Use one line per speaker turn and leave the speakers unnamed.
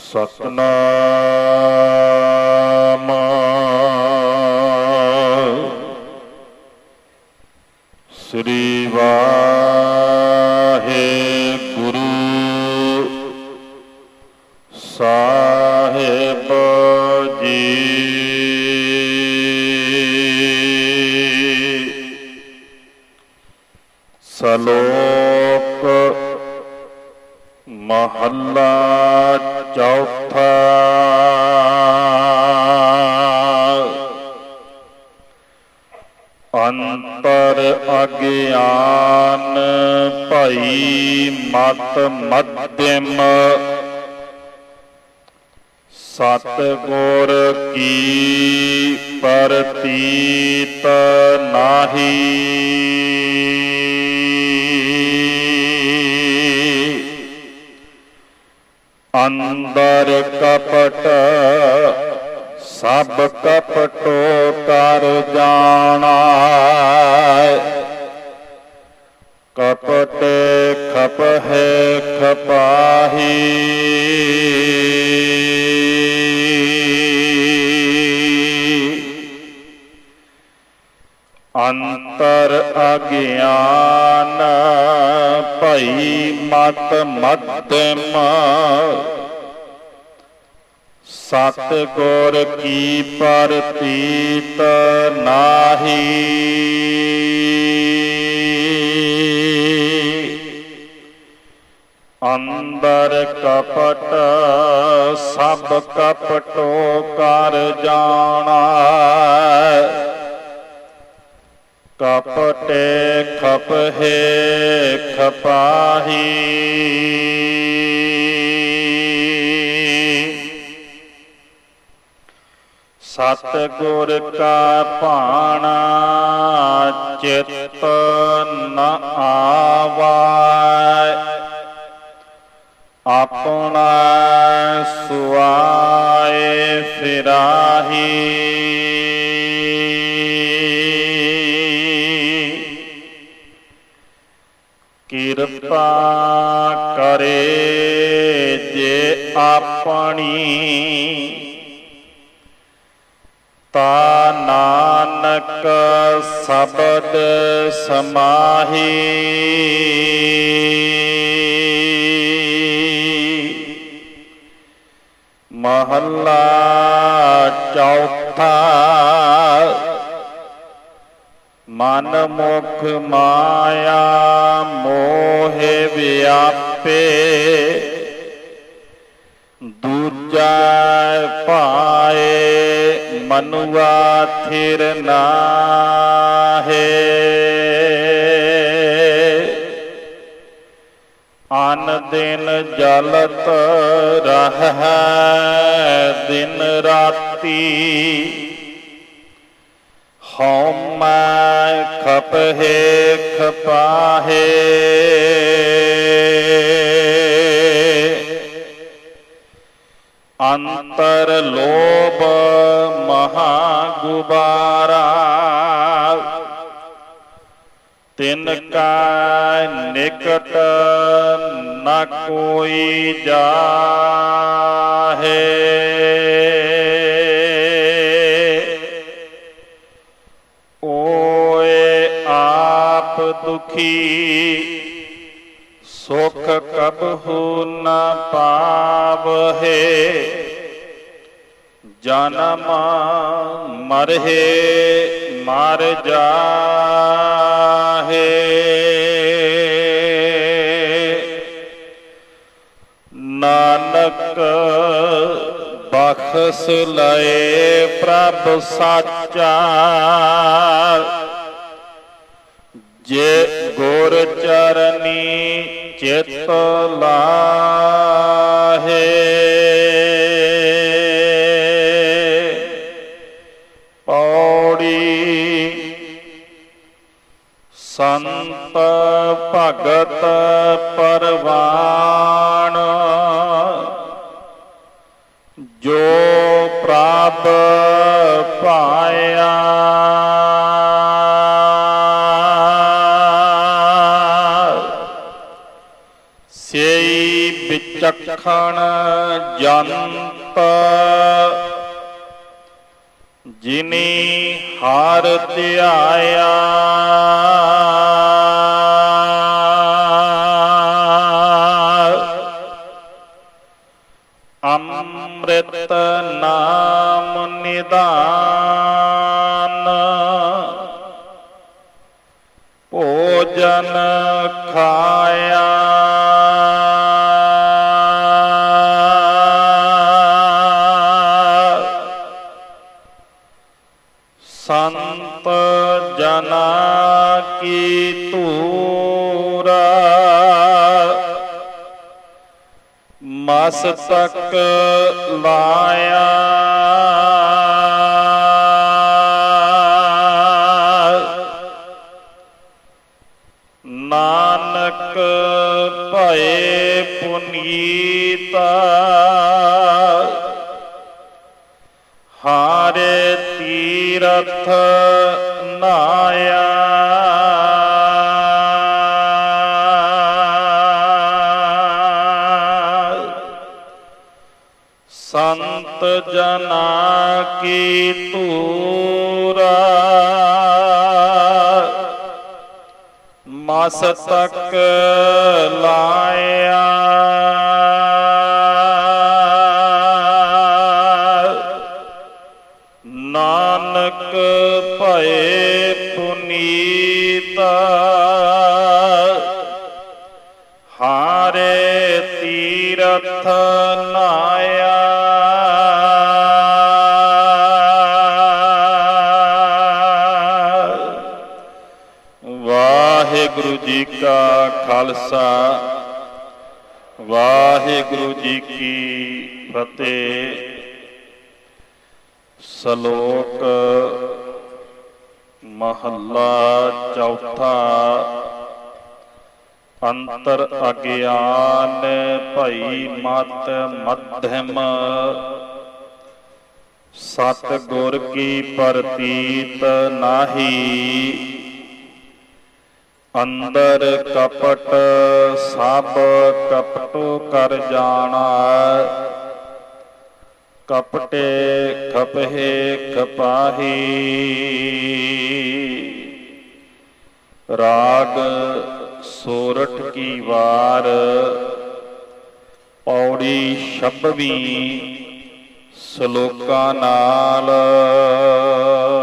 ਸਤਨਾਮ ਸ੍ਰੀ ਵਾਹਿਗੁਰੂ ਸਾਹਿਬ ਜੀ। ਸ਼ਲੋਕ ਮਹੱਲਾ ਚੌਥਾ। ਅੰਤਰ ਅਗਿਆਨ ਭਈ ਮਤ ਮਧਿਅਮ, ਸਤਿਗੁਰ ਕੀ ਪ੍ਰਤੀਤ ਨਾਹੀ। ਅੰਦਰ ਕਪਟ ਸਭ ਕਪਟੋ ਕਰ ਜਾਣਾ, ਕਪਟ ਖਪਹਿ ਖਪਾਹੀ। ਅੰਤਰ ਅਗਿਆਨ ਭਈ ਮਤ ਮਧਿਅਮ, ਸਤਿਗੁਰ ਕੀ ਪ੍ਰਤੀਤ ਨਾਹੀ। ਅੰਦਰ ਕਪਟ ਸਭ ਕਪਟੋ ਕਰ ਜਾਣਾ, ਕਪਟੇ ਖਪਹਿ ਖਪਾਹੀ। ਸਤਿਗੁਰ ਕਾ ਭਾਣਾ ਚਿਤ ਨ ਆਵੈ, ਆਪਣਾ ਸੁਆਏ ਫਿਰਾਹੀ। ਕਿਰਪਾ ਕਰੇ ਜੇ ਆਪਣੀ, ਤਾ ਨਾਨਕ ਸ਼ਬਦ ਸਮਾਹੀ। ਮਹੱਲਾ ਚੌਥਾ। ਮਨ ਮੁਖ ਮਾਇਆ ਮੋਹਿ ਵਿਆਪੇ, ਦੂਜਾ ਪਾਏ ਮਨੁਆ ਥਿਰ ਨਾਹੇ। ਅਨ ਦਿਨ ਜਲਤ ਰਹਿ ਦਿਨ ਰਾਤੀ, ਹਉਮੈ ਖਪਹਿ ਖਪਾਹੇ। ਅੰਤਰ ਲੋਭ ਮਹਾ ਗੁਬਾਰਾ, ਤਿਨ ਕਾ ਨਿਕਟ ਨ ਕੋਈ ਜਾਹੇ। ਓਏ ਆਪ ਦੁਖੀ ਸੁਖ ਕਬਹੂ ਨ ਪਾਵਹਿ, ਜਨਮ ਮਰਹਿ ਮਰ ਜਾਹੇ। ਨਾਨਕ ਬਖਸ਼ ਲਏ ਪ੍ਰਭ ਸਾਚਾ, ਜੇ ਗੁਰ ਚਰਨੀ ਚਿਤ ਲਾਹੇ। ਪੌੜੀ। ਸੰਤ ਭਗਤ ਪਰਵਾਣ, ਜੋ ਪ੍ਰਭ ਪਾਇਆ। ਸੇਈ ਵਿਚਕ ਲਖਣ ਜੰਤ ਜਿਨੀ ਹਰ ਧਿਆਇਆ ਅੰਮ੍ਰਿਤ ਨਾਮ ਨਿਦਾਨ ਭੋਜਨ ਖਾਇਆ ਸੰਤ ਜਨਾ ਕੀ ਧੂਰ ਮਸਤਕ ਲਾਇਆ ਨਾਨਕ ਭਏ ਪੁਨੀਤ ਹਾਰੇ ਤੀਰਥ ਨਾਇਆ ਸੰਤ ਜਨਾ ਕੀ ਧੂਰ ਮਸਤਕ ਲਾਇਆ ਨਾਨਕ ਭਏ ਪੁਨੀਤ ਹਾਰੇ ਤੀਰਥ ਨਾਇਆ ਵਾਹਿਗੁਰੂ ਜੀ ਕਾ ਖਾਲਸਾ ਵਾਹਿਗੁਰੂ ਜੀ ਕੀ ਫਤਿਹ। ਸ਼ਲੋਕ ਮਹੱਲਾ ਚੌਥਾ। ਅੰਤਰ ਅਗਿਆਨ ਭਈ ਮਤ ਮਧਮ ਸਤ ਗੁਰ ਕੀ ਪ੍ਰਤੀਤ ਨਾਹੀ ਅੰਦਰ ਕਪਟ ਸਭ ਕਪਟੋ ਕਰ ਜਾਣਾ ਕਪਟੇ ਖਪਹਿ ਖਪਾਹੀ ਰਾਗ ਸੋਰਠ ਕੀ ਵਾਰ ਪੌੜੀ 26 ਸ਼ਲੋਕਾਂ ਨਾਲ